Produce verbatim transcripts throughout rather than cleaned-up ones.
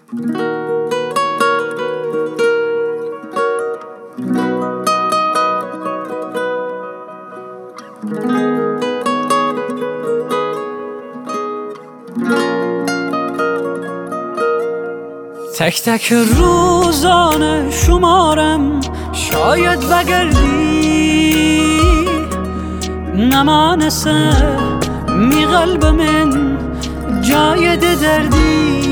تک تک روزانه شمارم شاید بگردی نمانسه می قلب من جای دردی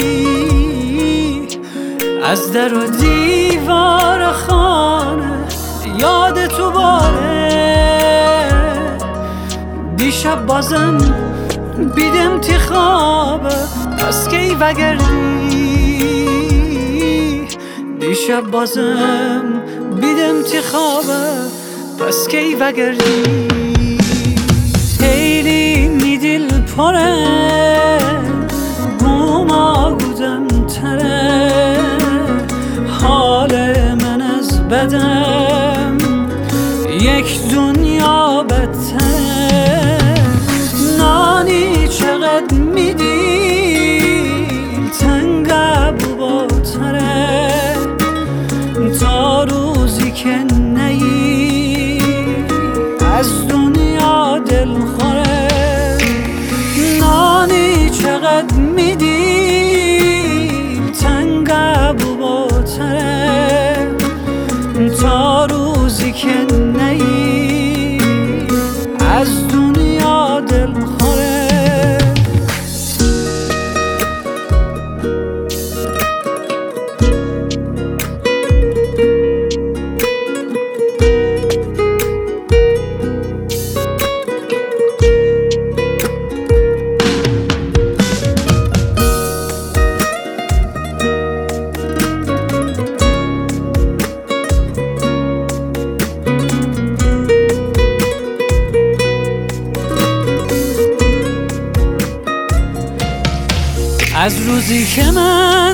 از در و دیوار خانه یاد تو باره دیشب بازم بیدم تی خوابه پس کی بگردی دیشب بازم بیدم تی خوابه پس کی بگردی خیلی می دل پره گوما گودم تره حال من از بدم یک دنیا بدتره نانی چقدر می دیل تنگب با تره تا روزی که نی از دنیا دل خوره نانی چقدر می دیل تنگب با تره تا روزی که نی از دنیا دل خوره از روزی که من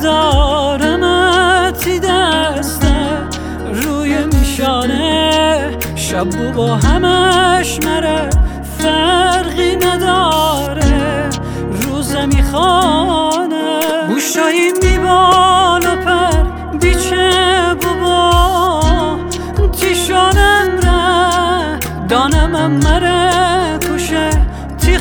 ندارمتی دسته روی میشانه شب با همش مره فرقی نداره روزه میخانه بوشایی میبال و پر بیچه بابا تیشانم ره دانم مره کشه تی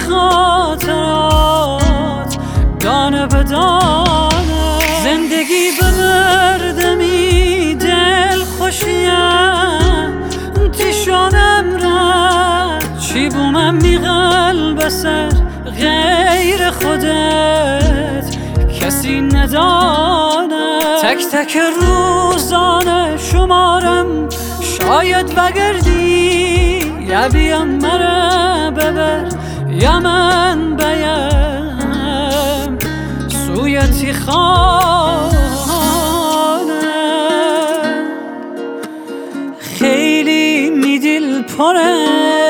خاطرات دانه به دانه زندگی ببردمی دل خوشیم تیشانم را چی بومم می قلب سر غیر خودت کسی ندانه تک تک روزانه شمارم شاید بگردی یا بیام مرا ببر یا من بیم سویتی خانه خیلی می دل پره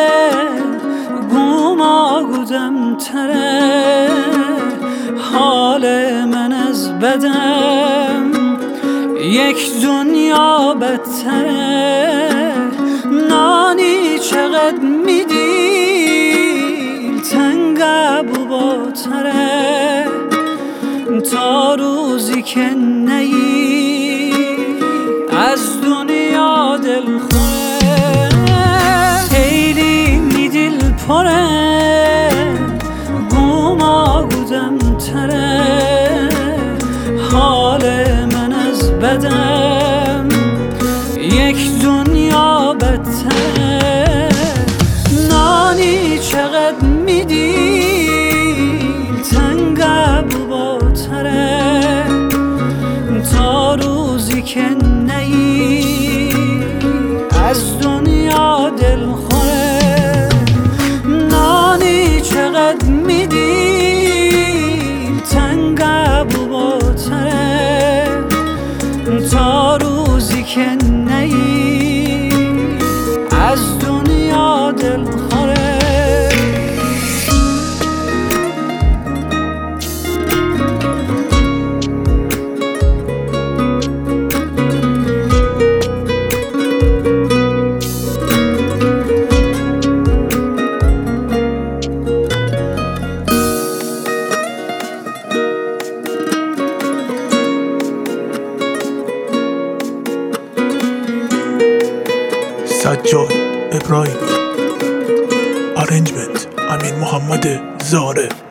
گوما گودم تره حال من از بدم یک دنیا بدتره نانی چقدر می دیل تنگب با تره تا روزی که نی از دنیا دل خوره خیلی می دل پره گوما گودم تره حال من از بدم یک دنیا بدتره نانی چقدر می دیل تنگب با تره تا روزی که نی از دنیا دل خوره نانی چقدر می دیل تنگب با تره سجاد ابراهیم. آرنجمنت امین محمد زاره.